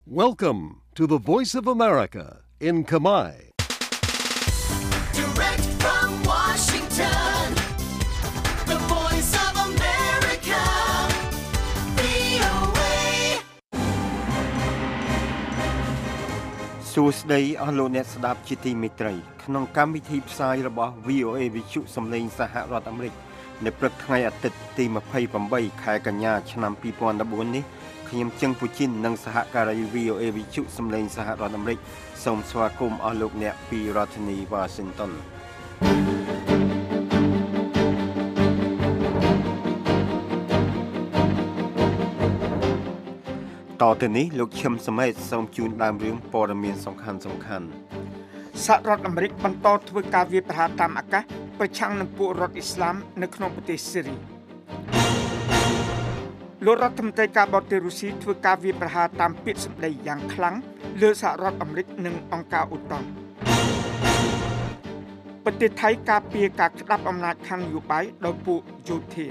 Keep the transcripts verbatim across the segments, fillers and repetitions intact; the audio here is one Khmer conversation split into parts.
Welcome to the Voice of America in Khmer. Direct from Washington, the Voice of America, វី អូ เอសួស្តីអស់លោកអ្នកស្ដាប់ជាទីមេត្រីក្នុងកម្មវិធីផ្សាយរបស់ វី អូ เอ វិទ្យុសំឡេងសហរដ្ឋអាមេរិកនៅព្រឹកថ្ងៃអាទិត្យទីยี่สิบแปดខែកញ្ញាឆ្នាំยี่สิบสิบสี่នេះខ្ញុំជឹងពូជីននិងសហការី វី អូ เอ វិទ្យុសំឡេងសហរដ្ឋអាមេរិកសូមស្វាគមន៍អស់លោកអ្នកពីរដ្ឋធានី Washington តទៅនេះលោកឈឹមសមេតសូមជូនដើមរឿងព័ត៌មានសំខាន់សំខាន់សហរដ្ឋអាមេរិកបន្តធ្វើការវាយប្រហារតាមអាកាសប្រឆាំងនឹងពួករដ្ឋអ៊ីស្លាមនៅក្នុងប្រទេសស៊ីរីលោករដ្ឋមន្ត្រីការបរទេសរុស្ស៊ីធ្វើការវាយប្រហារតាមពាក្យសម្ដីយ៉ាងខ្លាំងលើសហរដ្ឋអាមេរិកនិងអង្គការអូតានប្រទេសថៃការពារការក្តាប់អំណាចខាងនយោបាយដោយពួកយោធា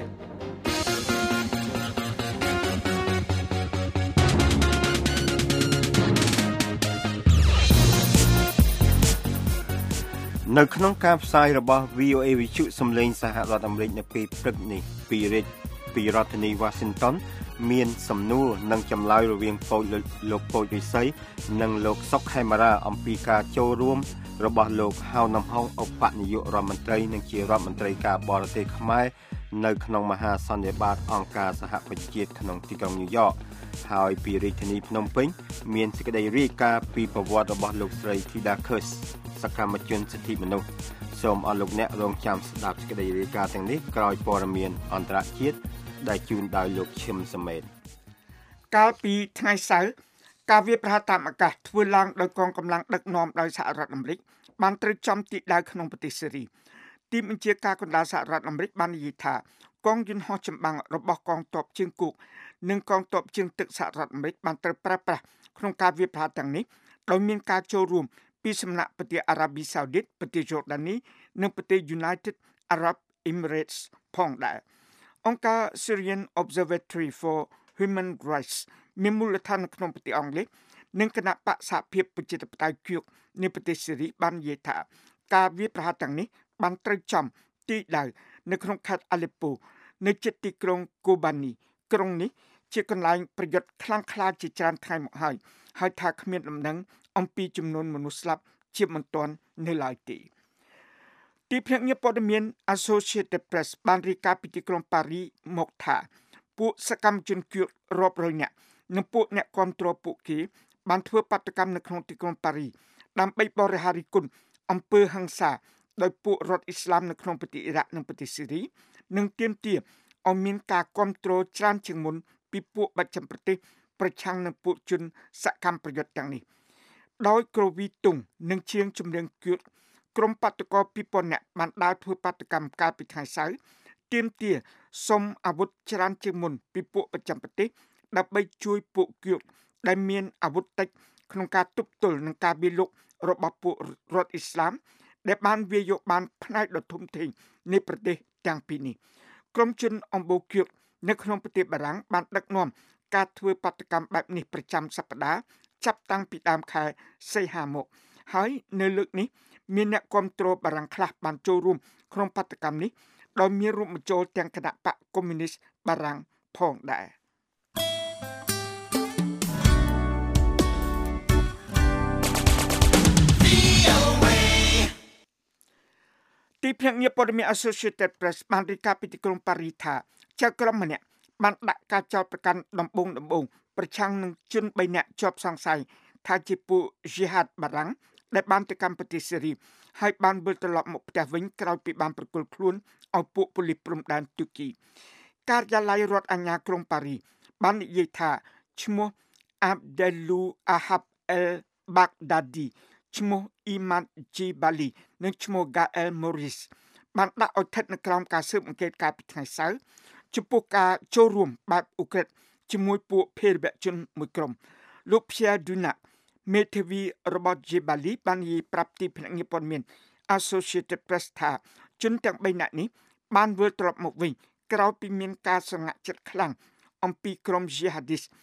នៅក្នុងការផ្សាយរបស់ វី អូ เอ វិទ្យុសំឡេងសហរដ្ឋអាមេរិកនៅពេលព្រឹកនេះពីរាជពីរដ្ឋធានី Washington មានសំណួរនិងចម្លើយរវាងពូជលោកពូជវិស័យនិងលោកសុកខេមរាអំពីការចូលរួមរបស់លោកហៅនំហុងឧបនាយករដ្ឋមន្ត្រីនិងជារដ្ឋមន្ត្រីការបរទេសខ្មែរនៅក្នុងមហាសន្និបាតអង្គការសហប្រជាជាតិក្នុងទីក្រុងញូវយ៉កហើយពីរាជធានីភ្នំពេញមានសេចក្តីរាយការណ៍ពីប្រវត្តិរបស់លោកស្រី Thida Kurs សកម្មជនសិទ្ធិមនុស្សសូមអរលោកអ្នករងចាំស្ដាប់សេចក្តីរាយការណ៍ទាំងនេះក្រោយព័ត៌មានអន្តរជាតិដែលជូនដោយលោកឈឹមសមេតកាលពីថ្ងៃសៅរ៍ការវាយប្រហារតាមអាកាសធ្វើឡើងដោយកងកម្លាំងដឹកនាំដោយសហរដ្ឋអាមេរិកបានត្រូវចំទីដៅក្នុងប្រទេសសេរីទីបញ្ជាការកណ្ដាលសហរដ្ឋអាមេរិកបាននិយាយថាកងយន្តហោះចម្បាំងរបស់កងទ័ពជើងគោកនិងកងទ័ពជើងទឹកសហរដ្ឋអាមេរិកបានត្រូវប្រើប្រាស់ក្នុងការវាយប្រហារទាំងនេះដោយមានការចូលរួមពីសំណាក់ប្រទេសអារ៉ាប៊ីសាអូឌីតប្រទេសយ៉ូដានីនិងប្រទេស United Arab Emirates ផងដែរអង្គការ Syrian Observatory for Human Rights មានមូលដ្ឋាននៅក្នុងប្រទេសអង់គ្លេសនិងគណៈបក្សសហភាពប្រជាធិបតេយ្យគៀកនៃប្រទេសសេរីបាននិយាយថាការវាយប្រហារទាំងនេះបានត្រូវចំទីដៅនៅក្នុងខេត្តអាឡេប៉ូនៅជិតទីក្រុងកូបានីក្រុងនេះជាកន្លែងប្រយុទ្ធខ្លាំងក្លាជាច្រើនថ្ងៃមកហើយហើយថាគ្មានដំណឹងអំពីចំនួនមនុស្សស្លាប់ជាមិនទាន់នៅឡើយទេទីភ្នាក់ងារព័ត៌មាន Associated Press បានរាយការណ៍ពីទីក្រុងប៉ារីមកថាពួកសកម្មជនគៀករាប់រយនាក់និងពួកអ្នកគាំទ្រពួកគេបានធ្វើបាតកម្មនៅក្នុងទីក្រុងប៉ារីដើម្បីបរិហារិគុណអំពើហិង្សាដោយពួករដ្ឋអ៊ីស្លាមនៅក្នុងប្រទេសអ៊ីរ៉ាក់និងប្រទេសស៊ីរីនិងទាមទារឲ្យមានការគាំទ្រច្រើនជាងមុនពីពួកបច្ចឹមប្រទេសប្រឆាំងនឹងពួកជនសកម្មប្រយុទ្ធទាំងនេះដោយក្រវីតុងនិងជាងជំនាញគៀកក្រុមបាតកោពីរពាន់នាក់បានដើរធ្វើបាតកម្មកាលពីថ្ងៃសៅរ៍ទាមទារសុំអាវុធច្រើនជាងមុនពីពួកបច្ចឹមប្រទេសដើម្បីជួយពួកគៀកដែលមានអាវុធតិចក្នុងការទប់ទល់នឹងការវាយលុករបស់ពួករដ្ឋអ៊ីស្លាមដែលបានវាយយកបានផ្នែកដ៏ធំធេងនៃប្រទេសទាំងពីរនេះក្រុមជនអំបូរគៀកនៅក្នុងប្រទេសបារាំងបានដឹកនាំការធ្វើបាតកម្មបែបនេះប្រចាំសប្តាហ៍ចាប់តាំងពីដើមខែសីហាមកហើយនៅលើកនេះមានអ្នកគាំទ្របារាំងខ្លះបានចូលរួមក្នុងបាតកម្មនេះដោយមានរួមបញ្ចូលទាំងគណៈបកកុម្មុយនីសបារាំងផងដែរទីភ្នាក់ងារព័ត៌មាន Associated Press បានរាយការណ៍ពីទីក្រុងប៉ារីថាចៅក្រមម្នាក់បានដាក់ការចោទប្រកាន់ដំបូងដំបូងប្រឆាំងនឹងជនបីនាក់ជាប់សង្ស័យថាជាពួក Jihad បារាំងដែលបានទៅកាន់ប្រទេសសេរីហើយបានវិលត្រឡប់មកផ្ទះវិញក្រោយពីបានប្រគល់ខ្លួនឲ្យពួកប៉ូលីសព្រំដែនទូគីការិយាល័យរដ្ឋអាជ្ញាក្រុងប៉ារីបាននិយាយថាឈ្មោះ Abdelou Ahab El Baghdadi ឈ្មោះ Imad Jibali និងឈ្មោះ Gael Maurice បានដាក់ឲ្យស្ថិតនៅក្រោមការស៊ើបអង្កេតកាលពីថ្ងៃសៅរ៍ចំពោះការចូលរួមបែបអ៊ុក្រិដ្ឋជាមួយពួកភេរវជនមួយក្រុមលោក Pierre Dunac មេធាវីរបស់ Jibali បាននិយាយប្រាប់ទីភ្នាក់ងារព័ត៌មាន Associated Press ថាជនទាំងបីនាក់នេះបានវិលត្រឡប់មកវិញក្រោយពីមានការសង្ហាក់ចិត្តខ្លាំងអំពីក្រុម Jihadist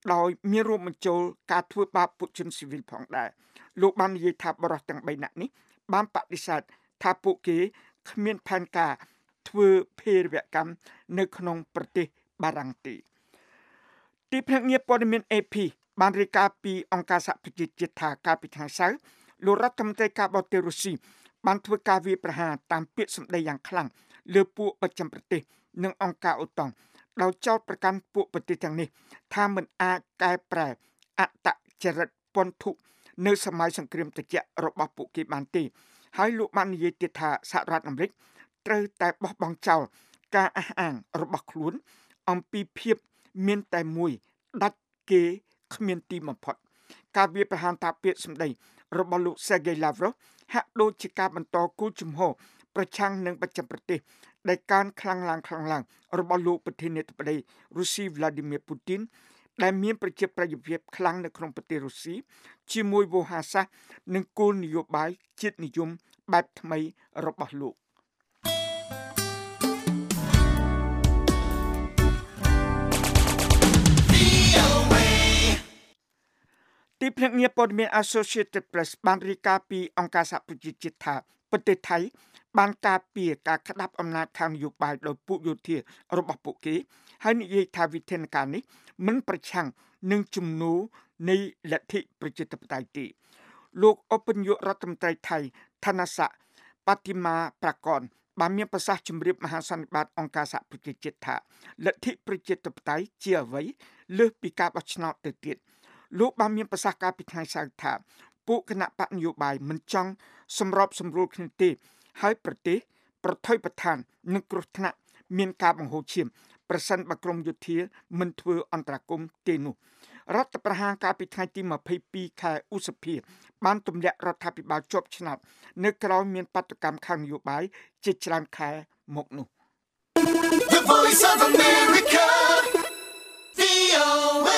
ដោយមានរួមបញ្ចូលការធ្វើបាបពួកជនស៊ីវិលផងដែរលោកបាននិយាយថាបរិសុទ្ធទាំង3នាក់នេះបានបដិសេធថាពួកគេគ្មានផែនការធ្វើភេរវកម្មនៅក្នុងប្រទេសបារាំងទេទីភ្នាក់ងារព័ត៌មាន A P បានរាយការណ៍ពីអង្គការសហប្រជាជាតិថាកាលពីថ្ងៃសៅរ៍លោករដ្ឋមន្ត្រីការបរទេសរុស្ស៊ីបានធ្វើការវាយប្រហារតាមពាក្យសម្ដីយ៉ាងខ្លាំងលើពួកបច្ចឹមប្រទេសនិងអង្គការអូតុងដោយចោទប្រកាន់ពួកប្រទេសទាំងនេះថាមិនអាចកែប្រែអត្តចរិតពន្ធុនៅសម័យសង្គ្រាមត្រជាក់របស់ពួកគេបានទេហើយលោកបាននិយាយទៀតថាសហរដ្ឋអាមេរិកត្រូវតែបោះបង់ចោលការអះអាងរបស់ខ្លួនអំពីភាពមានតែមួយដាច់គេគ្មានទីបំផុតការវាយប្រហារតាមពាក្យសម្ដីរបស់លោក Sergei Lavrov ហាក់ដូចជាការបន្តគូជំហរប្រឆាំងនឹងបច្ចឹមប្រទេសដែលកើនខ្លាំងឡើងខ្លាំងឡើងរបស់លោកប្រធានាធិបតីរុស្ស៊ី Vladimir Putin ដែលមានប្រជាប្រិយភាពខ្លាំងនៅក្នុងប្រទេសរុស្ស៊ីជាមួយវោហារសាស្ត្រនិងគោលនយោបាយជាតិនិយមបែបថ្មីរបស់លោកទីភ្នាក់ងារព័ត៌មាន Associated Press បានរាយការណ៍ពីអង្គការសហប្រជាជាតិថាប្រទេសថៃបានការពារការក្តាប់អំណាចខាងនយោបាយដោយពួកយោធារបស់ពួកគេហើយនិយាយថាវិធានការនេះមិនប្រឆាំងនឹងជំនួសនៃលទ្ធិប្រជាធិបតេយ្យទេលោកឧបនាយករដ្ឋមន្ត្រីថៃឋានស័ក្តិប៉ាទីម៉ាប្រាកនបានមានប្រសាសន៍ជម្រាបមហាសន្និបាតអង្គការសហប្រជាជាតិថាលទ្ធិប្រជាធិបតេយ្យជាអ្វីលើសពីការបោះឆ្នោតទៅទៀតលោកបានមានប្រសាសន៍កាលពីថ្ងៃសៅរ៍ថាពួកគណៈបកនយោបាយមិនចង់សម្របសម្រួលគ្នាទេហើយប្រទេសប្រថុយប្រឋាននឹងគ្រោះថ្នាក់មានការបង្ហូរឈាមប្រសិនបើក្រមយោធាមិនធ្វើអន្តរាគមន៍ទេនោះរដ្ឋប្រហារកាលពីថ្ងៃទីម្ភៃពីរខែឧសភាបានទម្លាក់រដ្ឋាភិបាលជាប់ឆ្នោតនៅក្រៅមានបាតុកម្មខាងនយោបាយជាច្រើនខែមកនោះ The Voice of America វី អូ เอ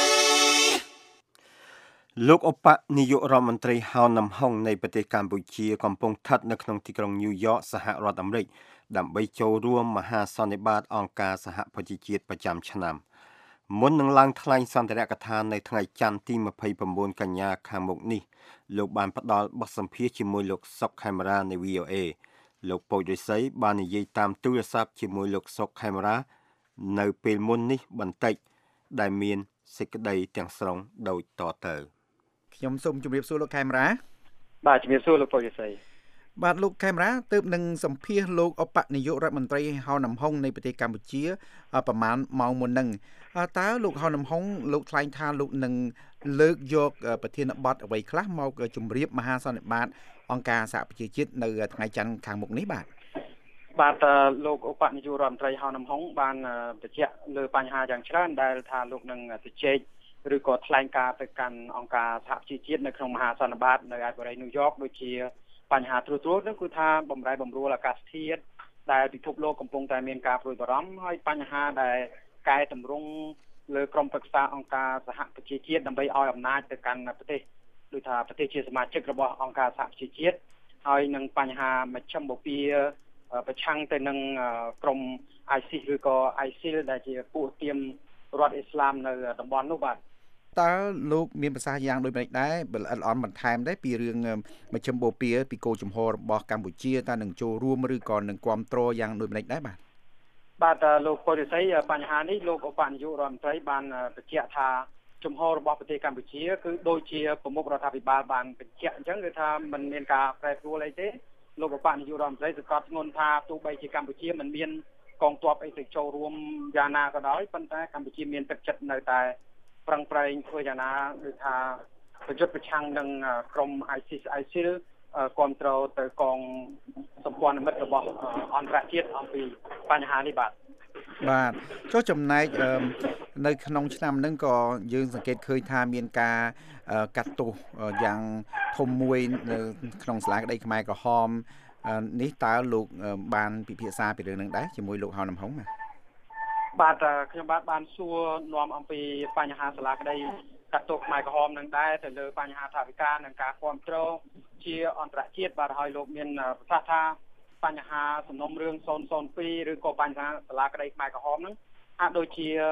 លោកឧបនាយករដ្ឋមន្ត្រីហៅនំហុងនៃប្រទេសកម្ពុជាកំពុងស្ថិតនៅក្នុងទីក្រុងញូវយ៉កសហរដ្ឋអាមេរិកដើម្បីចូលរួមមហាសន្និបាតអង្គការសហប្រជាជាតិប្រចាំឆ្នាំមុននឹងឡើងថ្លែងសន្ទរកថានៅថ្ងៃច័ន្ទទីម្ភៃប្រាំបួនកញ្ញាខាងមុខនេះលោកបានផ្ដល់បទសម្ភាសន៍ជាមួយលោកសុកខេមរានៃ V O A លោកពូចរិស័យបាននិយាយតាមទូរស័ព្ទជាមួយលោកសុកខេមរានៅពេលមុននេះបន្តិចដែលមានសេចក្តីទាំងស្រុងដូចតទៅខ្ញុំសូមជម្រាបសួរលោកខេមរាបាទជម្រាបសួរលោកពូចរិស័យបាទលោកខេមរាទើបនឹងសម្ភាសលោកឧបនាយករដ្ឋមន្ត្រីហៅនំហុងនៃប្រទេសកម្ពុជាប្រហែលម៉ោងមុនហ្នឹងតើលោកហៅនំហុងលោកថ្លែងថាលោកនឹងលើកយកប្រធានបទអ្វីខ្លះមកជម្រាបមហាសន្និបាតអង្គការសហប្រជាជាតិនៅថ្ងៃច័ន្ទខាងមុខនេះបាទបាទលោកឧបនាយករដ្ឋមន្ត្រីហៅនំហុងបានបញ្ជាក់លើបញ្ហាយ៉ាងច្រើនដែលថាលោកនឹងជជែកឬក៏ថ្លែងការណ៍ទៅកាន់អង្គការសហប្រជាជាតិនៅក្នុងមហាសន្និបាតនៅឯបរិយាញូវយ៉កដូចជាបញ្ហាត្រួតត្រួតនោះគឺថាបំរែបំរួលអាកាសធាតុដែលពិភពលោកកំពុងតែមានការព្រួយបារម្ភហើយបញ្ហាដែលកែតម្រង់លើក្រមប្រឹក្សាអង្គការសហប្រជាជាតិដើម្បីឲ្យអំណាចទៅកាន់ប្រទេសដូចថាប្រទេសជាសមាជិករបស់អង្គការសហប្រជាជាតិហើយនឹងបញ្ហាមជ្ឈមបូព៌ាប្រឆាំងទៅនឹងក្រម ISIS ឬក៏ ISIL ដែលជាពួកទាមរដ្ឋអ៊ីស្លាមនៅតំបន់នោះបាទតើលោកមានប្រសាសន៍យ៉ាងដូចម្តេចដែរបើល្អិតល្អន់បន្ថែមដែរពីរឿងមជ្ឈមបូព៌ាពីគោលជំហររបស់កម្ពុជាតើនឹងចូលរួមឬក៏នឹងគ្រប់គ្រងយ៉ាងដូចម្តេចដែរបាទបាទលោកពូរិស័យបញ្ហានេះលោកឧបនាយករដ្ឋមន្ត្រីបានបញ្ជាក់ថាជំហររបស់ប្រទេសកម្ពុជាគឺដូចជាប្រមុខរដ្ឋាភិបាលបានបញ្ជាក់អញ្ចឹងគឺថាมันមានការប្រែប្រួលអីទេលោកឧបនាយករដ្ឋមន្ត្រីសង្កត់ធ្ងន់ថាទោះបីជាកម្ពុជាមិនមានកងទ័ពអីទៅចូលរួមយ៉ាងណាក៏ដោយប៉ុន្តែកម្ពុជាមានទឹកចិត្តនៅតែប្រឹងប្រែងធ្វើយ៉ាងណាដូចថាប្រយុទ្ធប្រឆាំងនឹងក្រម ISIS ISIL គ្រប់គ្រងទៅកងសម្ព័ន្ធមិត្តរបស់អន្តរជាតិអំពីបញ្ហានេះបាទបាទចុះចំណែកនៅក្នុងឆ្នាំហ្នឹងក៏យើងសង្កេតឃើញថាមានការកាត់ទោសយ៉ាងធំមួយនៅក្នុងសាលាក្តីខ្មែរក្រហមនេះតើលោកបានពិភាក្សាពីរឿងហ្នឹងដែរជាមួយលោកហៅនំហុងណាបាទខ្ញុំបាទបានសួរនាំអំពីបញ្ហាសាលាក្តីកាត់ទោសខ្មែរក្រហមនឹងដែរទៅលើបញ្ហាថាវិការនិងការគ្រប់គ្រងជាអន្តរជាតិបាទហើយលោកមានប្រសាសន៍ថាបញ្ហាសំណុំរឿងศูนย์ศูนย์ពីរឬក៏បញ្ហាសាលាក្តីខ្មែរក្រហមហ្នឹងហាក់ដូចជា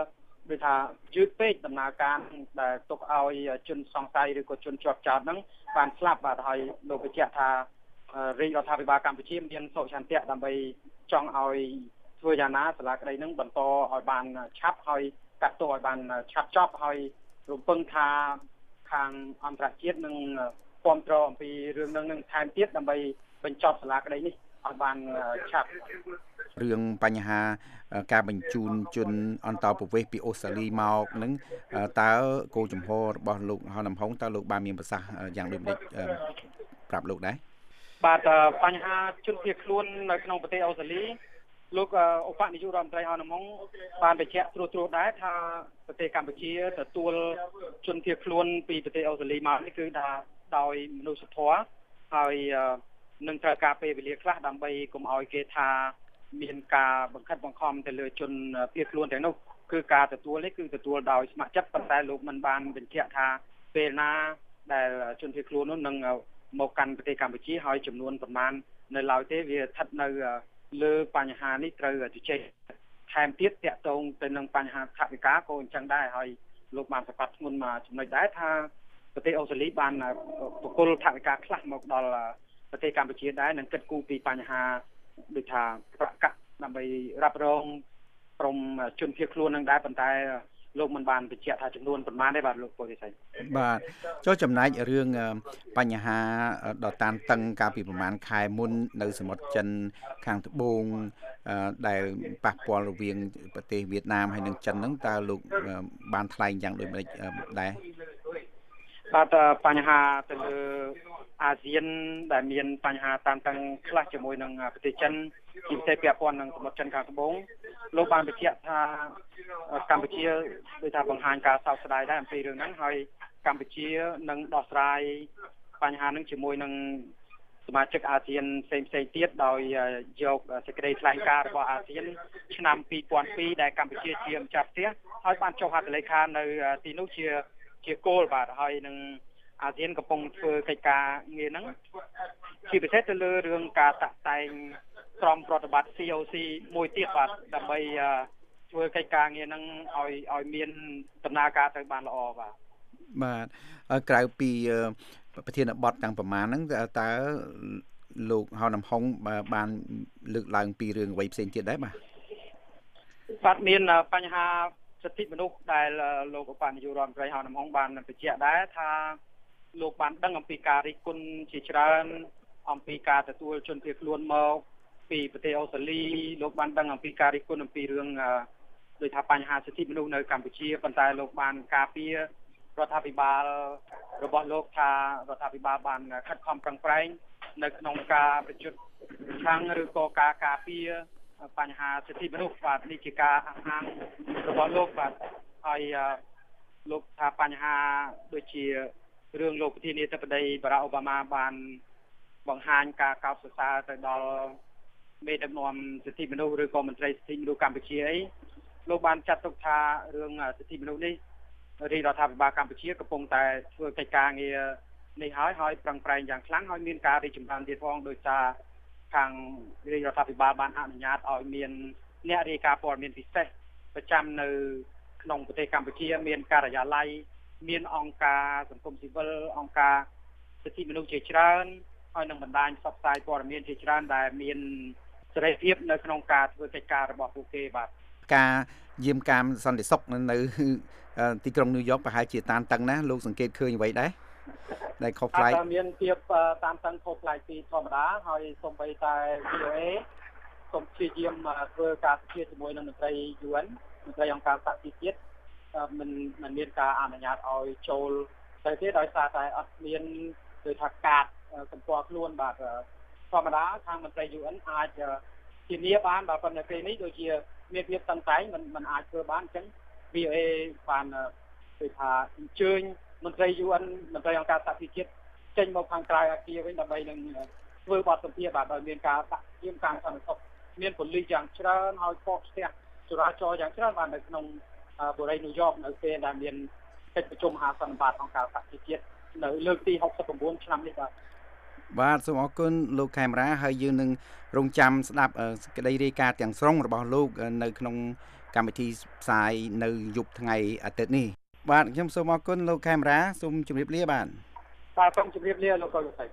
ដូចថាយឺតពេកដំណើរការដែលទុកឲ្យជនសង្ស័យឬក៏ជនជាប់ចោទហ្នឹងបានស្លាប់បាទហើយលោកបញ្ជាក់ថារាជរដ្ឋាភិបាលកម្ពុជាមានសុឆន្ទៈដើម្បីចង់ឲ្យធ្វើយ៉ាងណាសាលាក្តីហ្នឹងបន្តឲ្យបានឆាប់ហើយកាត់ទោសឲ្យបានឆាប់ចប់ហើយរំពឹងថាខាងអន្តរជាតិនឹងគាំទ្រអំពីរឿងហ្នឹងនឹងថែមទៀតដើម្បីបញ្ចប់សាលាក្តីនេះឲ្យបានឆាប់រឿងបញ្ហាការបញ្ជូនជនអន្តរប្រវេសន៍ពីអូស្ត្រាលីមកនឹងតើគោលជំហររបស់លោកហៅនំហុងតើលោកបានមានប្រសាសន៍យ៉ាងដូចម្តេចប្រាប់លោកដែរបាទបញ្ហាជនភៀសខ្លួននៅក្នុងប្រទេសអូស្ត្រាលីលោកឧបនាយករដ្ឋមន្ត្រីហៅនំហុងបានបញ្ជាក់ត្រួសត្រាសដែរថាប្រទេសកម្ពុជាទទួលជនភៀសខ្លួនពីប្រទេសអូស្ត្រាលីមកនេះគឺថាដោយមនុស្សធម៌ហើយនឹងត្រូវការពេលវេលាខ្លះដើម្បីកុំឲ្យគេថាមានការបង្ខិតបង្ខំទៅលើជនភៀសខ្លួនទាំងនោះគឺការទទួលនេះគឺទទួលដោយស្ម័គ្រចិត្តប៉ុន្តែលោកមិនបានបញ្ជាក់ថាពេលណាដែលជនភៀសខ្លួននោះនឹងមកកាន់ប្រទេសកម្ពុជាហើយចំនួនប្រមាណនៅឡើយទេវាស្ថិតនៅលើបញ្ហានេះត្រូវជជែកថែមទៀតតាក់ទងទៅនឹងបញ្ហាថវិកាក៏អញ្ចឹងដែរហើយលោកបានប្រកាសធ្ងន់មកចំណុចដែរថាប្រទេសអូស្ត្រាលីបានបកគលថវិកាខ្លះមកដល់ប្រទេសកម្ពុជាដែរនឹងគិតគូរពីបញ្ហាដូចថាប្រកាសដើម្បីរ៉ាប់រងក្រុមជនភៀសខ្លួននឹងដែរប៉ុន្តែលោកមិនបានបញ្ជាក់ថាចំនួនប៉ុន្មានទេបាទលោកពលរដ្ឋបាទចុះចំណែករឿងបញ្ហាដ៏តានតឹងកាលពីប្រហែលខែមុននៅសមុទ្រចិនខាងត្បូងដែលប៉ះពាល់រវាងប្រទេសវៀតណាមហើយនិងចិនហ្នឹងតើលោកបានថ្លែងយ៉ាងដូចម្តេចដែរបាទបញ្ហាទៅលើអាស៊ានដែលមានបញ្ហាតានតឹងខ្លះជាមួយនឹងប្រទេសចិនជាពិសេសពាក់ព័ន្ធនឹងសមុទ្រចិនខាងត្បូងលោកបានបញ្ជាក់ថាកម្ពុជាដូចថាបង្ហាញការសោកស្ដាយដែរអំពីរឿងហ្នឹងហើយកម្ពុជានឹងដោះស្រាយបញ្ហាហ្នឹងជាមួយនឹងសមាជិកអាស៊ានផ្សេងផ្សេងទៀតដោយយកសេចក្តីថ្លែងការណ៍របស់អាស៊ានឆ្នាំពីរពាន់ពីរដែលកម្ពុជាជាម្ចាស់ផ្ទះហើយបានចុះហត្ថលេខានៅទីនោះជាជាគោលបាទហើយនឹងអាស៊ានកំពុងធ្វើកិច្ចការងារហ្នឹងជាពិសេសទៅលើរឿងការតាក់តែងក្រុមប្រតិបត្តិ C O C មួយទៀតបាទដើម្បីធ្វើកិច្ចការងារហ្នឹងឲ្យឲ្យមានដំណើរការទៅបានល្អបាទបាទក្រៅពីប្រធានបទទាំងប្រមាណហ្នឹងតើលោកហៅនំហុងបានលើកឡើងពីរឿងអ្វីផ្សេងទៀតដែរបាទបាទមានបញ្ហាសិទ្ធិមនុស្សដែលលោកឧបនាយករដ្ឋមន្ត្រីហៅនំហុងបានបញ្ជាក់ដែរថាលោកបានដឹងអំពីការរិះគន់ជាច្រើនអំពីការទទួលជនភៀសខ្លួនមកពីប្រទេសអូស្ត្រាលីលោកបានដឹងអំពីការរិះគន់អំពីរឿងដូចថាបញ្ហាសិទ្ធិមនុស្សនៅកម្ពុជាប៉ុន្តែលោកបានការពាររដ្ឋាភិបាលរបស់លោកថារដ្ឋាភិបាលបានខិតខំប្រឹងប្រែងនៅក្នុងការប្រយុទ្ធប្រឆាំងឬក៏ការការពារបញ្ហាសិទ្ធិមនុស្សបាទនេះជាការអះអាងរបស់លោកបាទហើយលោកថាបញ្ហាដូចជារឿងលោកប្រធានាធិបតីបារ៉ាក់អូបាម៉ាបានបង្ហាញការកោតសរសើរទៅដល់មេដឹកនាំសិទ្ធិមនុស្សឬក៏មន្ត្រីសិទ្ធិមនុស្សកម្ពុជាអីលោកបានចាត់ទុកថារឿងសិទ្ធិមនុស្សនេះរាជរដ្ឋាភិបាលកម្ពុជាកំពុងតែធ្វើកិច្ចការងារនេះហើយហើយប្រឹងប្រែងយ៉ាងខ្លាំងហើយមានការរីកចម្រើនទៀតផងដោយសារខាងរាជរដ្ឋាភិបាលបានអនុញ្ញាតឲ្យមានអ្នករាយការណ៍ព័ត៌មានពិសេសប្រចាំនៅក្នុងប្រទេសកម្ពុជាមានការិយាល័យមានអង្គការសង្គមស៊ីវិលអង្គការសិទ្ធិមនុស្សជាច្រើនហើយនឹងបណ្ដាញផ្សព្វផ្សាយព័ត៌មានជាច្រើនដែលមានសេរីភាពនៅក្នុងការធ្វើកិច្ចការរបស់ពួកគេបាទការយាមកាមសន្តិសុខនៅទីក្រុងញូវយ៉កប្រហែលជាតានតឹងណាលោកសង្កេតឃើញអ្វីដែរដែលខុសប្លែកមានភាពតានតឹងខុសប្លែកពីធម្មតាហើយសូម្បីតែ V O A សូមព្យាយាមធ្វើការស្ពាយជាមួយនឹងមន្ត្រី U N មន្ត្រីអង្គការសហជីវជាតិមិនមិនមានការអនុញ្ញាតឲ្យចូលទៅទេដោយសារតែអត់មានដូចថាកាតសម្គាល់ខ្លួនបាទធម្មតាខាងមន្ត្រី U N អាចធានាបានបើប៉ុន្តែពេលនេះដូចជាមានភាពតឹងតែងមិនមិនអាចធ្វើបានអញ្ចឹង V O A បានដូចថាអញ្ជើញមន្ត្រី U N មន្ត្រីអង្គការសហជីវជាតិចេញមកខាងក្រៅអគារវិញដើម្បីនឹងធ្វើបទសម្ភាសន៍បាទដោយមានការដាក់យាមកាមសន្តិសុខមានប៉ូលីសយ៉ាងច្រើនហើយកកស្ទះចរាចរណ៍យ៉ាងច្រើនបាទនៅក្នុងបូរីញូវយ៉កនៅពេលដែលមានកិច្ចប្រជុំមហាសន្និបាតអង្គការសហជីវជាតិនៅលើកទីហុកសិប៩ឆ្នាំនេះបាទបាទសូមអរគុណលោកខេមរាហើយយើងនឹងរងចាំស្ដាប់សេចក្តីរាយការណ៍ទាំងស្រុងរបស់លោកនៅក្នុងកម្មវិធីផ្សាយនៅយប់ថ្ងៃអាទិត្យនេះបាទខ្ញុំសូមអរគុណលោកខេមរាសូមជម្រាបលាបាទបាទសូមជម្រាបលាលោកកុលស័យ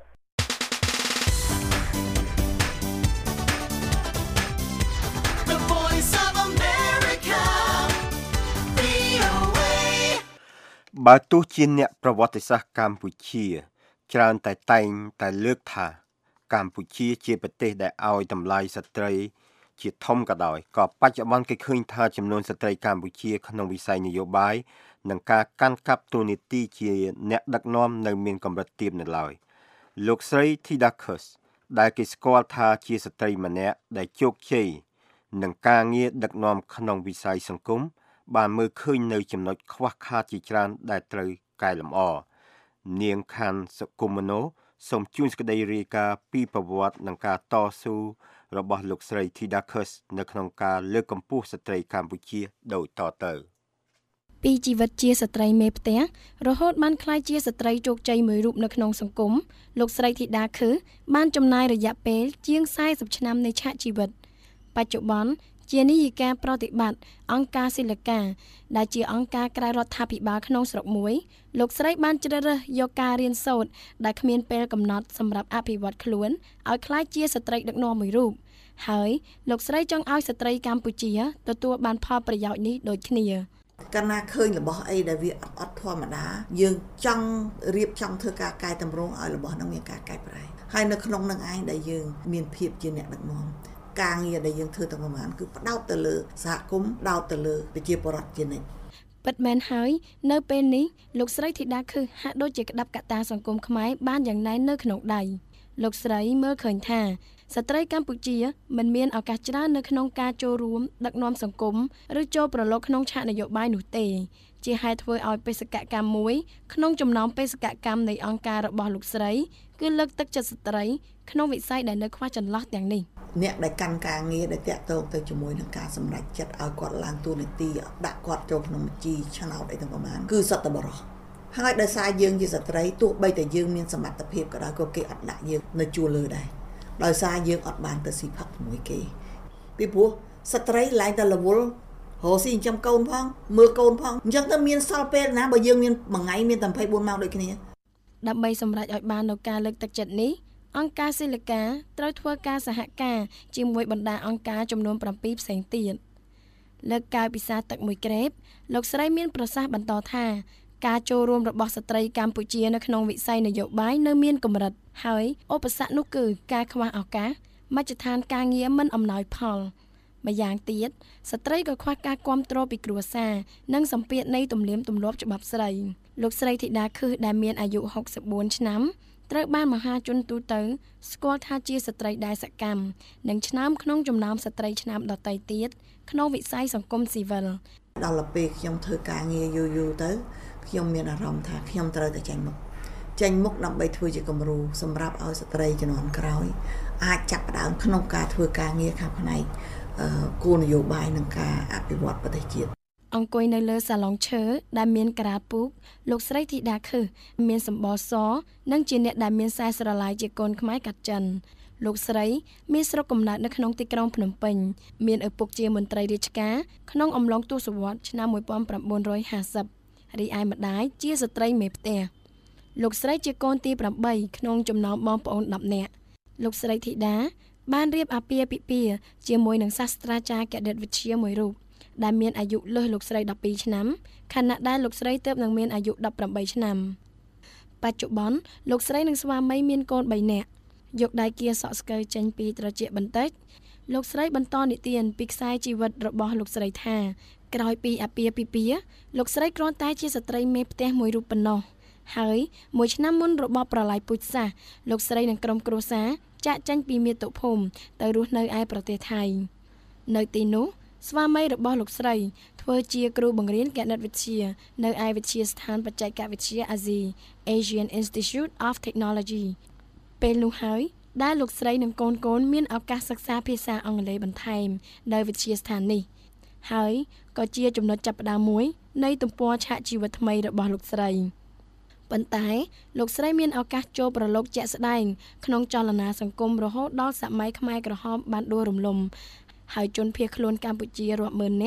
បើទោះជាអ្នកប្រវត្តិសាស្ត្រកម្ពុជាច្រើនតែតែងតែលើកថាកម្ពុជាជាប្រទេសដែលឲ្យតម្លៃស្ត្រីជាធំក៏ដោយក៏បច្ចុប្បន្នគេឃើញថាចំនួនស្ត្រីកម្ពុជាក្នុងវិស័យនយោបាយនិងការកាន់កាប់តួនាទីជាអ្នកដឹកនាំនៅមានកម្រិតទាបនៅឡើយលោកស្រី Thida Khus ដែលគេស្គាល់ថាជាស្ត្រីម្នាក់ដែលជោគជ័យនឹងការងារដឹកនាំក្នុងវិស័យសង្គមបានមើលឃើញនៅចំណុចខ្វះខាតជាច្រើនដែលត្រូវកែលម្អនាងខាន់សុគមនោសូមជួនសេចក្តីរាយការណ៍ពីប្រវត្តិនិងការតស៊ូរបស់លោកស្រី Thida Khus នៅក្នុងការលើកកម្ពស់ស្ត្រីកម្ពុជាដូចតទៅពីជីវិតជាស្ត្រីមេផ្ទះរហូតបានក្លាយជាស្ត្រីជោគជ័យមួយរូបនៅក្នុងសង្គមលោកស្រី Thida Khus បានចំណាយរយៈពេលជាងสี่สิบឆ្នាំនៃឆាកជីវិតបច្ចុប្បន្នជានាយិកាប្រតិបត្តិអង្គការស៊ីលីកាដែលជាអង្គការក្រៅរដ្ឋាភិបាលក្នុងស្រុកមួយលោកស្រីបានជ្រើសរើសយកការរៀនសូត្រដែលគ្មានពេលកំណត់សម្រាប់អភិវឌ្ឍខ្លួនឲ្យក្លាយជាស្ត្រីដឹកនាំមួយរូបហើយលោកស្រីចង់ឲ្យស្ត្រីកម្ពុជាទទួលបានផលប្រយោជន៍នេះដូចគ្នាកាលណាឃើញរបស់អីដែលវាអត់ធម្មតាយើងចង់រៀបចំធ្វើការកែតម្រង់ឲ្យរបស់នឹងមានការកែប្រែហើយនៅក្នុងនឹងឯងដែលយើងមានភាពជាអ្នកដឹកនាំការងារដែលយើងធ្វើទាំងប្រមាណគឺផ្ដោតទៅលើសហគមន៍ផ្ដោតទៅលើប្រជាពលរដ្ឋជានិច្ចពិតមែនហើយនៅពេលនេះលោកស្រី Thida Khus ហាក់ដូចជាក្តាប់កត្តាសង្គមខ្មែរបានយ៉ាងណែននៅក្នុងដៃលោកស្រីមើលឃើញថាស្ត្រីកម្ពុជាមិនមានឱកាសច្រើននៅក្នុងការចូលរួមដឹកនាំសង្គមឬចូលប្រឡូកក្នុងឆាកនយោបាយនោះទេជាហេតុធ្វើឲ្យបេសកកម្មមួយក្នុងចំណោមបេសកកម្មនៃអង្គការរបស់លោកស្រីគឺលើកទឹកចិត្តស្ត្រីក្នុងវិស័យដែលនៅខ្វះចន្លោះទាំងនេះអ្នកដែលកាន់ការងារដែលតាក់ទងទៅជាមួយនឹងការសម្រេចចិត្តឲ្យគាត់ឡើងតួនាទីដាក់គាត់ចូលក្នុងបញ្ជីឆ្នោតអីទាំងប្រមាណគឺសត្វតបរោះហើយដោយសារយើងជាស្ត្រីទោះបីតែយើងមានសមត្ថភាពក៏ដោយក៏គេអត់ដាក់យើងនៅជួរលើដែរដោយសារយើងអត់បានទៅស៊ីផឹកជាមួយគេពីព្រោះស្ត្រីឡើងតែរវល់រស់ស៊ីចិញ្ចឹមកូនផងមើលកូនផងអញ្ចឹងទៅមានសល់ពេលណាបើយើងមានមួយថ្ងៃមានតែยี่สิบสี่ម៉ោងដូចគ្នាដើម្បីសម្រេចឲ្យបាននូវការលើកទឹកចិត្តនេះអង្គការស៊ីលីកាត្រូវធ្វើការសហការជាមួយបណ្ដាអង្គការចំនួនbảyផ្សេងទៀតលើកកៅពិសាទឹកមួយក្រេបលោកស្រីមានប្រសាសន៍បន្តថាការចូលរួមរបស់ស្ត្រីកម្ពុជានៅក្នុងវិស័យនយោបាយនៅមានកម្រិតហើយឧបសគ្គនោះគឺការខ្វះឱកាសមជ្ឈដ្ឋានការងារមិនអំណោយផលម្យ៉ាងទៀតស្ត្រីក៏ខ្វះការគាំទ្រពីគ្រួសារនិងសម្ពាធនៃទំនៀមទម្លាប់ច្បាប់ស្រីលោកស្រី Thida Khus ដែលមានអាយុหกสิบสี่ឆ្នាំត្រូវបានមហាជនទូទៅស្គាល់ថាជាស្ត្រីដែលសកម្មនិងឆ្នើមក្នុងចំណោមស្ត្រីឆ្នើមដទៃទៀតក្នុងវិស័យសង្គមស៊ីវិលដល់ពេលខ្ញុំធ្វើការងារយូរយូរទៅខ្ញុំមានអារម្មណ៍ថាខ្ញុំត្រូវតែចេញមុខចេញមុខដើម្បីធ្វើជាគំរូសម្រាប់ឲ្យស្ត្រីជំនាន់ក្រោយអាចចាប់ផ្ដើមក្នុងការធ្វើការងារខាងផ្នែកគោលនយោបាយនិងការអភិវឌ្ឍប្រទេសជាតិអង្គុយនៅលើសាឡុងឈើដែលមានក្រាលពូកលោកស្រី Thida Khus មានសម្បល់សនិងជាអ្នកដែលមានខ្សែស្រឡាយជាកូនខ្មែរកាត់ចិនលោកស្រីមានស្រុកកំណើតនៅក្នុងទីក្រុងភ្នំពេញមានឪពុកជាមន្ត្រីរាជការក្នុងអំឡុងទសវត្សរ៍ឆ្នាំnineteen fiftyរីឯម្ដាយជាស្ត្រីមេផ្ទះលោកស្រីជាកូនទីeightក្នុងចំណោមបងប្អូនtenនាក់លោកស្រី Thida បានរៀបអាពាហ៍ពិពាហ៍ជាមួយនឹងសាស្ត្រាចារ្យគណិតវិទ្យាមួយរូបដែលមានអាយុលើសលោកស្រីtwelveឆ្នាំខណៈដែលលោកស្រីទើបនឹងមានអាយុeighteenឆ្នាំបច្ចុប្បន្នលោកស្រីនិងស្វាមីមានកូនthreeនាក់យកដៃគៀសក់ស្កើចេញពីត្រចៀកបន្តិចលោកស្រីបន្តនិទានពីខ្សែជីវិតរបស់លោកស្រីថាក្រោយពីអាពាហ៍ពិពាហ៍លោកស្រីគ្រាន់តែជាស្ត្រីមេផ្ទះមួយរូបប៉ុណ្ណោះហើយមួយឆ្នាំមុនរបបប្រល័យពូជសាសន៍លោកស្រីនិងក្រុមគ្រួសារចាកចេញពីមាតុភូមិទៅរស់នៅឯប្រទេសថៃនៅទីនោះស្វាមីរបស់លោកស្រីធ្វើជាគ្រូបង្រៀនគណិតវិទ្យានៅឯវិទ្យាស្ថានបច្ចេកវិទ្យាអាស៊ី Asian Institute of Technology ពេលនោះហើយដែលលោកស្រីនិងកូនកូនមានឱកាសសិក្សាភាសាអង់គ្លេសបន្ថែមនៅវិទ្យាស្ថាននេះហើយក៏ជាចំណុចចាប់ផ្ដើមមួយនៃទំព័រឆាកជីវិតថ្មីរបស់លោកស្រីប៉ុន្តែលោកស្រីមានឱកាសចូលប្រឡូកជាក់ស្ដែងក្នុងចលនាសង្គមរហូតដល់សម័យខ្មែរក្រហមបានដួលរំលំហើយជនភៀសខ្លួនកម្ពុជារាប់ម៉ឺននាក់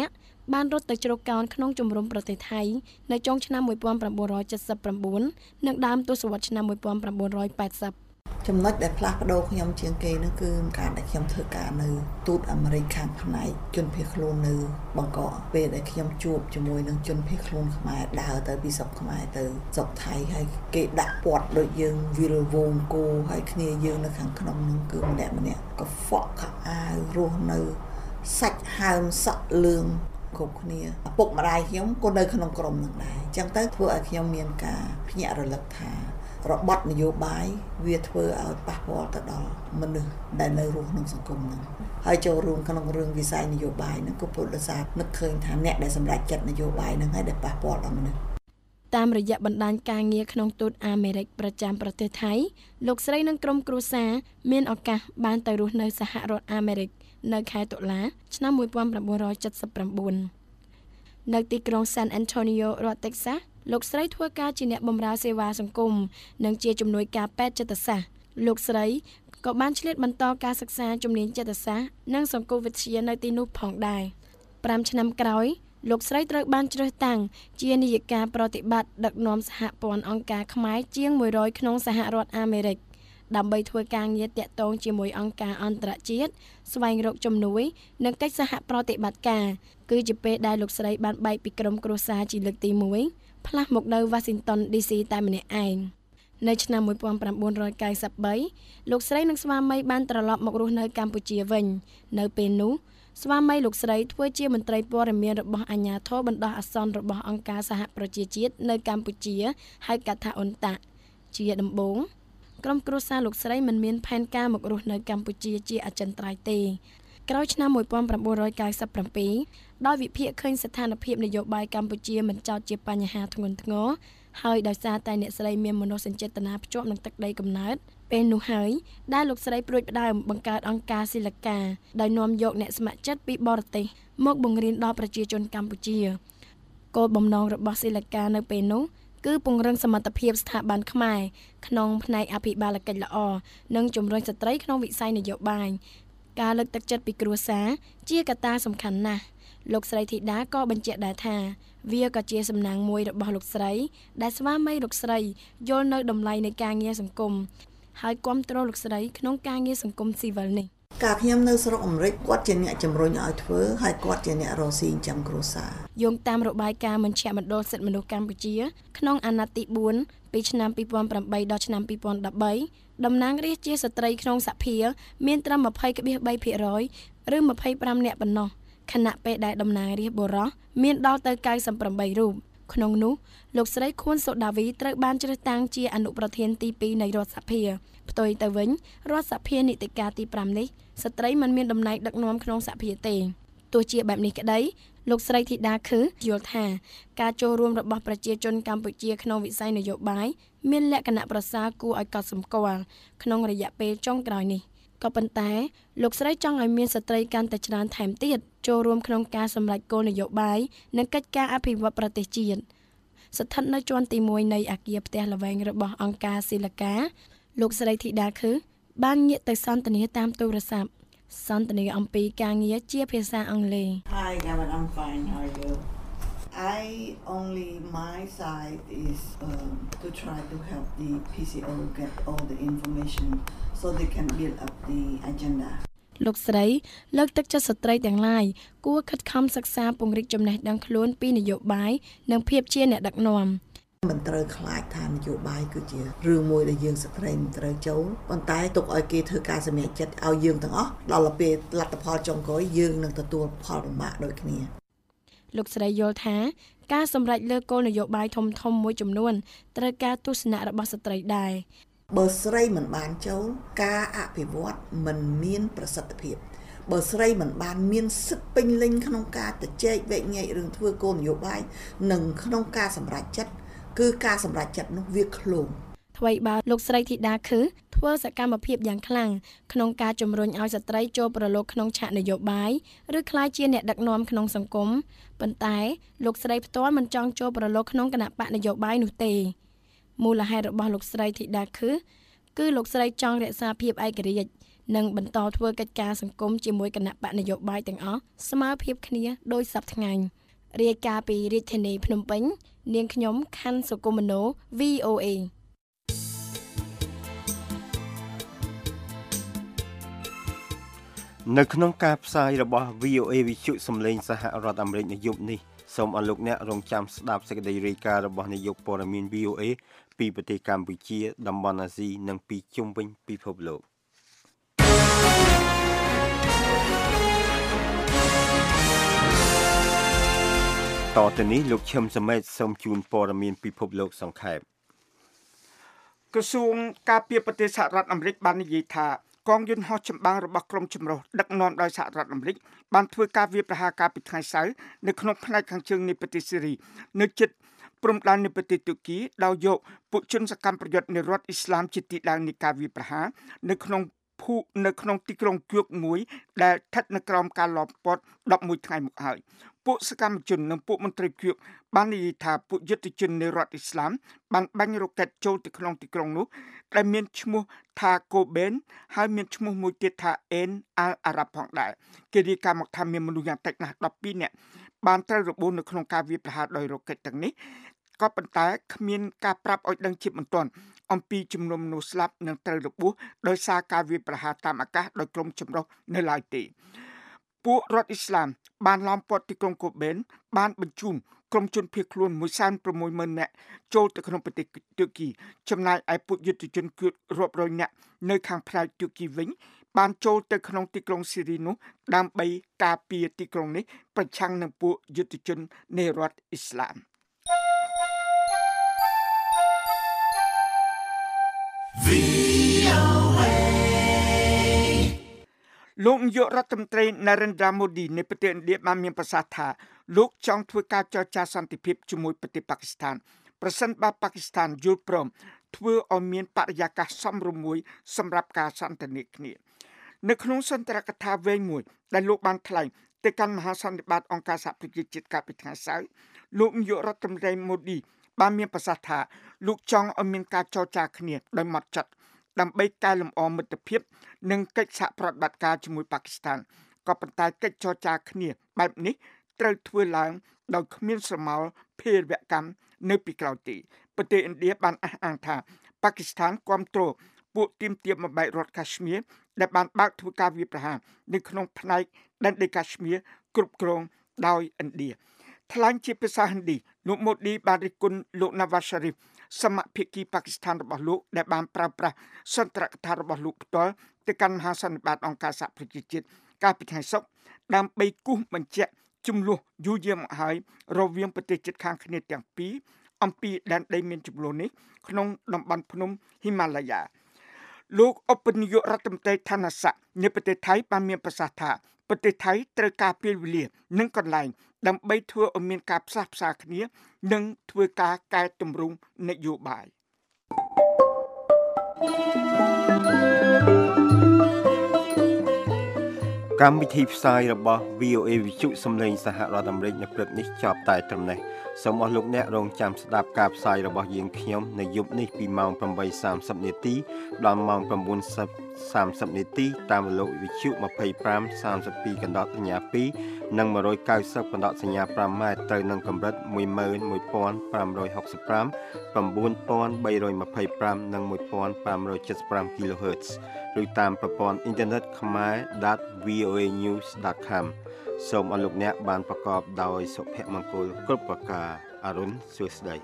បានរត់ទៅជ្រកកោនក្នុងជំរំប្រទេសថៃនៅចុងឆ្នាំmột nghìn chín trăm七十chín និងដើមទសវត្សរ៍ឆ្នាំmột nghìn chín trăm tám mươi ចំណុចដែលផ្លាស់ប្ដូរខ្ញុំជាងគេនោះគឺការដែលខ្ញុំធ្វើការនៅទូតអាមេរិកខាងផ្នែកជនភៀសខ្លួននៅបង្កក់ពេលដែលខ្ញុំជួបជាមួយនឹងជនភៀសខ្លួនខ្មែរដើរទៅពីស្រុកខ្មែរទៅស្រុកថៃហើយគេដាក់ពាត់ដូចយើងវិលវងគោហើយគ្នាយើងនៅខាងក្នុងនោះគឺម្នាក់ម្នាក់កហ្វក់ខោអាវរស់នៅសាច់ហើមសក់លឿងគ្រប់គ្នាឪពុកម្ដាយខ្ញុំក៏នៅក្នុងក្រុមនឹងដែរអញ្ចឹងទៅធ្វើឲ្យខ្ញុំមានការភ្ញាក់រលឹកថារបបនយោបាយវាធ្វើឲ្យប៉ះពាល់ទៅដល់មនុស្សដែលនៅរស់ក្នុងសង្គមហ្នឹងហើយចូលរួមក្នុងរឿងវិស័យនយោបាយហ្នឹងក៏ពលរដ្ឋសាស្ត្រនឹកឃើញថាអ្នកដែលសម្រេចចិត្តនយោបាយហ្នឹងហើយដែលប៉ះពាល់ដល់មនុស្សតាមរយៈបណ្ដាញការងារក្នុងទូតអាមេរិកប្រចាំប្រទេសថៃលោកស្រីនិងក្រុមគ្រួសារមានឱកាសបានទៅរស់នៅសហរដ្ឋអាមេរិកនៅខែតុលាឆ្នាំmột nghìn chín trăm七十chínនៅទីក្រុង San Antonio រដ្ឋ Texas លោកស្រីធ្វើការជាអ្នកបម្រើសេវាសង្គមនិងជាជំនួយការពេទ្យចិត្តសាស្ត្រលោកស្រីក៏បានឆ្លៀតបន្តការសិក្សាជំនាញចិត្តសាស្ត្រនិងសង្គមវិទ្យានៅទីនោះផងដែរ5ឆ្នាំក្រោយលោកស្រីត្រូវបានជ្រើសតាំងជានាយិកាប្រតិបត្តិដឹកនាំសហព័ន្ធអង្គការខ្មែរជាងមួយរយក្នុងសហរដ្ឋអាមេរិកដើម្បីធ្វើការងារតាក់ទងជាមួយអង្គការអន្តរជាតិស្វែងរកជំនួយនិងកិច្ចសហប្រតិបត្តិការគឺជាពេលដែលលោកស្រីបានបែកពីក្រុមគ្រួសារជាលើកទីមួយផ្លាស់មកនៅ Washington ឌី ซี តែម្នាក់ឯងនៅឆ្នាំmột nghìn chín trăm chín mươi baលោកស្រីនិងស្វាមីបានត្រឡប់មករស់នៅកម្ពុជាវិញនៅពេលនោះស្វាមីលោកស្រីធ្វើជាមន្ត្រីព័ត៌មានរបស់អាជ្ញាធរបណ្ដោះអាសន្នរបស់អង្គការសហប្រជាជាតិនៅកម្ពុជាហៅកាត់ថាអ៊ុនតាជាដំបូងក្រុមគ្រួសារលោកស្រីមិនមានផែនការមករស់នៅកម្ពុជាជាអចិន្ត្រៃយ៍ទេក្រោយឆ្នាំmột nghìn chín trăm chín mươi bảyដោយវិភាគឃើញស្ថានភាពនយោបាយកម្ពុជាមិនចោទជាបញ្ហាធ្ងន់ធ្ងរហើយដោយសារតែអ្នកស្រីមានមនោសញ្ចេតនាភ្ជាប់នឹងទឹកដីកំណើតពេលនោះហើយដែលលោកស្រីព្រួយផ្ដើមបង្កើតអង្គការស៊ីលកាដោយនាំយកអ្នកស្ម័គ្រចិត្តពីបរទេសមកបង្រៀនដល់ប្រជាជនកម្ពុជាគោលបំណងរបស់ស៊ីលកានៅពេលនោះគឺពង្រឹងសមត្ថភាពស្ថាប័នខ្មែរក្នុងផ្នែកអភិបាលកិច្ចល្អនិងជំរុញស្ត្រីក្នុងវិស័យនយោបាយការលើកទឹកចិត្តពីគ្រួសារជាកត្តាសំខាន់ណាស់លោកស្រីធីតាក៏បញ្ជាក់ដែរថាវាក៏ជាសំណាងមួយរបស់លោកស្រីដែលស្វាមីលោកស្រីយល់នៅតម្លៃនៃការងារសង្គមហើយគាំទ្រលោកស្រីក្នុងការងារសង្គមស៊ីវិលនេះការខ្ញុំនៅស្រុកអាមេរិកគាត់ជាអ្នកជំរុញឲ្យធ្វើហើយគាត់ជាអ្នករកស៊ីចាំគ្រួសារយោងតាមរបាយការណ៍មជ្ឈមណ្ឌលសិទ្ធិមនុស្សកម្ពុជាក្នុងអាណត្តិទីបួនពីឆ្នាំពីរពាន់ប្រាំបីដល់ឆ្នាំពីរពាន់ដប់បីតំណាងរាស្ត្រជាស្ត្រីក្នុងសភាមានត្រឹមยี่สิบจุดสาม%ឬยี่สิบห้าនាក់ប៉ុណ្ណោះខណៈពេលដែលតំណាងរាស្ត្របុរសមានដល់ទៅเก้าสิบแปดរូបក្នុងនោះលោកស្រីខួនសូដាវីត្រូវបានជ្រើសតាំងជាអនុប្រធានទីពីរនៃរដ្ឋសភាផ្ទុយទៅវិញរដ្ឋសភានីតិកាលទីfiveនេះស្ត្រីមិនមានតំណែងដឹកនាំក្នុងសភាទេទោះជាបែបនេះក្តីលោកស្រីធីតាខឺយល់ថាការចូលរួមរបស់ប្រជាជនកម្ពុជាក្នុងវិស័យនយោបាយមានលក្ខណៈប្រសើរគួរឲ្យកត់សម្គាល់ក្នុងរយៈពេលចុងក្រោយនេះក៏ប៉ុន្តែលោកស្រីចង់ឲ្យមានស្ត្រីកាន់តែច្រើនថែមទៀតចូលរួមក្នុងការសម្រេចគោលនយោបាយនិងកិច្ចការអភិវឌ្ឍប្រទេសជាតិស្ថិតនៅជាន់ទីមួយនៃអគារផ្ទះល្វែងរបស់អង្គការស៊ីលកាលោកស្រីធីតាខឺបានងាកទៅសន្ទនាតាមទូរស័ព្ទសន្ទនាអំពីការងារជាភាសាអង់គ្លេស Hi Gavin I'm fine how are you I only my side is um, to try to help the P C O get all the information so they can build up the agenda លោកស្រីលើកទឹកចិត្តស្ត្រីទាំងឡាយគួរខិតខំសិក្សាពង្រីកចំណេះដឹងខ្លួនពីនយោបាយនិងភាពជាអ្នកដឹកនាំមិនត្រូវខ្លាចថានយោបាយគឺជារឿងមួយដែលយើងស្ត្រីមិនត្រូវចូលប៉ុន្តែទុកឲ្យគេធ្វើការសម្រេចចិត្តឲ្យយើងទាំងអស់ដល់ពេលលទ្ធផលចុងក្រោយយើងនឹងទទួលផលលំបាកដូចគ្នាលោកស្រីយល់ថាការសម្រេចលើគោលនយោបាយធំធំមួយចំនួនត្រូវការទស្សនៈរបស់ស្ត្រីដែរបើស្រីមិនបានចូលការអភិវឌ្ឍមិនមានប្រសិទ្ធភាពបើស្រីមិនបានមានសិទ្ធិពេញលេញក្នុងការទៅជែកវែកញែករឿងធ្វើគោលនយោបាយនិងក្នុងការសម្រេចចិត្តគឺការសម្រេចចិត្តនោះវាឃ្លោងថ្មីបើលោកស្រីធីតាខឺធ្វើសកម្មភាពយ៉ាងខ្លាំងក្នុងការជំរុញឲ្យស្ត្រីចូលប្រឡូកក្នុងឆាកនយោបាយឬក្លាយជាអ្នកដឹកនាំក្នុងសង្គមប៉ុន្តែលោកស្រីផ្ទាល់មិនចង់ចូលប្រឡូកក្នុងគណៈបកនយោបាយនោះទេមូលហេតុរបស់លោកស្រីធីតាខឺគឺលោកស្រីចង់រក្សាភាពឯករាជ្យនិងបន្តធ្វើកិច្ចការសង្គមជាមួយគណៈបកនយោបាយទាំងអស់ស្មើភាពគ្នាដោយសពថ្ងៃរាយការណ៍ពីរាជធានីភ្នំពេញនាងខ្ញុំខាន់សុគមនោ វី អូ អេនៅក្នុងការផ្សាយរបស់ វី អូ អេ វិទ្យុសំឡេងសហរដ្ឋអាមេរិកនៅយប់នេះសូមអរលោកអ្នករងចាំស្ដាប់សេចក្តីរាយការណ៍របស់នាយកព័ត៌មាន វី អូ អេ ពីប្រទេសកម្ពុជាតំបន់អាស៊ីនិងពីជុំវិញពិភពលោកតទៅនេះលោកឈឹមសមេតសូមជូនព័ត៌មានពិភពលោកសង្ខេបក្រសួងការពារប្រទេសសហរដ្ឋអាមេរិកបាននិយាយថាកងយន្តហោះចម្បាំងរបស់ក្រុមចម្រុះដឹកនាំដោយសហរដ្ឋអាមេរិកបានធ្វើការវាយប្រហារកាលពីថ្ងៃសៅរ៍នៅក្នុងផ្នែកខាងជើងនៃប្រទេសសេរីនៅជិតព្រំដែននៃប្រទេសទូគីដោយយកពួកជនសកម្មប្រយុទ្ធនៃរដ្ឋអ៊ីស្លាមជាទីតាំងនៃការវាយប្រហារនៅក្នុងភូនៅក្នុងទីក្រុងគៀកមួយដែលស្ថិតនៅក្រោមការឡោមព័ទ្ធដប់មួយថ្ងៃមកហើយពួកសកម្មជននិងពួកមន្ត្រីគៀកបាននិយាយថាពួកយុទ្ធជននៃរដ្ឋអ៊ីស្លាមបានបាញ់រ៉ុកែតចូលទៅក្នុងទីក្រុងនោះដែលមានឈ្មោះថាកូបេនហើយមានឈ្មោះមួយទៀតថាអេនអាល់អារ៉ាប់ផងដែរគេរាយការណ៍មកថាមានមនុស្សយ៉ាងតិចណាស់ដប់ពីរនាក់បានត្រូវរបួសនៅក្នុងការវាយប្រហារដោយរ៉ុកែតទាំងនេះក៏ប៉ុន្តែគ្មានការប្រាប់ឲ្យដឹងជាបន្ទាន់អំពីចំនួនមនុស្សស្លាប់និងត្រូវរបួសដោយសារការវាយប្រហារតាមអាកាសដោយក្រុមចម្រុះនៅឡើយទេពួករដ្ឋអ៊ីស្លាមបានឡោមព័ទ្ធទីក្រុងកូបេនបានបញ្ជូនក្រុមជនភៀសខ្លួនមួយសែនប្រាំមួយម៉ឺននាក់ចូលទៅក្នុងប្រទេសទូគីចំណែកឯពួកយុទ្ធជនគួតរាប់រយនាក់នៅខាងផ្នែកទូគីវិញបានចូលទៅក្នុងទីក្រុងសេរីនោះដើម្បីការពារទីក្រុងនេះប្រឆាំងនឹងពួកយុទ្ធជននៃរដ្ឋអ៊ីស្លាមលោកនាយករដ្ឋមន្ត្រី Narendra Modi នៃប្រទេសឥណ្ឌាបានមានប្រសាសន៍ថាលោកចង់ធ្វើការចរចាសន្តិភាពជាមួយប្រទេសប៉ាគីស្ថានប្រសិនបើប៉ាគីស្ថានយល់ព្រមធ្វើឲ្យមានបរិយាកាសសមរម្យមួយសម្រាប់ការសន្ទនាគ្នានៅក្នុងសន្ទរកថាវែងមួយដែលលោកបានថ្លែងទៅកាន់មហាសន្និបាតអង្គការសហប្រជាជាតិកាលពីថ្ងៃសៅរ៍លោកនាយករដ្ឋមន្ត្រី Modi បានមានប្រសាសន៍ថាលោកចង់ឲ្យមានការចរចាគ្នាដោយម៉ត់ចត់ដើម្បីកែលម្អមិត្តភាពនិងកិច្ចសហប្រតិបត្តិការជាមួយប៉ាគីស្ថានក៏ប៉ុន្តែកិច្ចចរចាគ្នាបែបនេះត្រូវធ្វើឡើងដោយគ្មានស្រមោលភេរវកម្មនៅពីក្រោយទេប្រទេសឥណ្ឌាបានអះអាងថាប៉ាគីស្ថានគាំទ្រពួកទាមទារបំបែករដ្ឋកាಶ್មៀរដែលបានបើកធ្វើការវាយប្រហារនៅក្នុងផ្នែកដែនដីកាಶ್មៀរគ្រប់គ្រងដោយឥណ្ឌាថ្លែងជាភាសាហិណ្ឌីលោកម៉ូឌីបានរិះគន់លោក Nawaz Sharif សមភាគីប៉ាគីស្ថានរបស់លោកដែលបានប្រើប្រាស់សន្ទរកថារបស់លោកផ្ទាល់ទៅកាន់មហាសន្និបាតអង្គការសហប្រជាជាតិកាលពីថ្ងៃសុក្រដើម្បីគូសបញ្ជាក់ជំលោះយូរយារមកហើយរវាងប្រទេសជិតខាងគ្នាទាំងពីរអំពីដែនដីមានជំលោះនេះក្នុងតំបន់ភ្នំហ៊ីម៉ាឡាយ៉ាលោកឧបនាយករដ្ឋមន្ត្រីឋានស័ក្តិនៃប្រទេសថៃបានមានប្រសាសន៍ថាប្រទេសថៃត្រូវការពេលវេលានិងកន្លែងដើម្បីធ្វើឲ្យមានការផ្សះផ្សាគ្នានិងធ្វើការកែតម្រង់នយោបាយកម្មវិធីផ្សាយរបស់ វី អូ អេ វិទ្យុសំឡេងសហរដ្ឋអាមេរិកនៅព្រឹកនេះចប់តែត្រឹមនេះសូមអរលោកអ្នករងចាំស្ដាប់ការផ្សាយរបស់យើងខ្ញុំនៅយប់នេះពីម៉ោង ប្រាំបីសាមសិប នាទីដល់ម៉ោង ប្រាំបួនសាមសិប នាទីតាមរលកវិទ្យុ ម្ភៃប្រាំ សាមសិបពីរ កណ្ដុតសញ្ញាពីរនិង một trăm chín mươi កណ្ដុតសញ្ញាប្រាំ ម៉ែត្រត្រូវនឹងកម្រិត một nghìn một trăm sáu mươi lăm 9,325 និង một nghìn năm trăm七十五 kHz ឬតាមប្រព័ន្ធអ៊ីនធឺណិត khmer dot v o a news dot com សូមអរលោកអ្នកបានប្រកបដោយសុភមង្គលគ្រប់ប្រការអរុនសួស្តី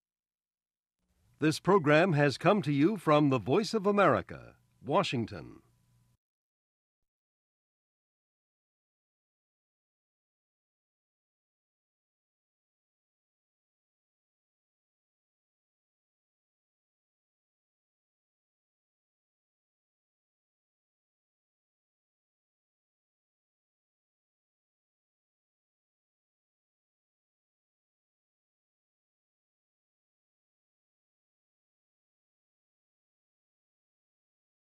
This program has come to you from the Voice of America, Washington.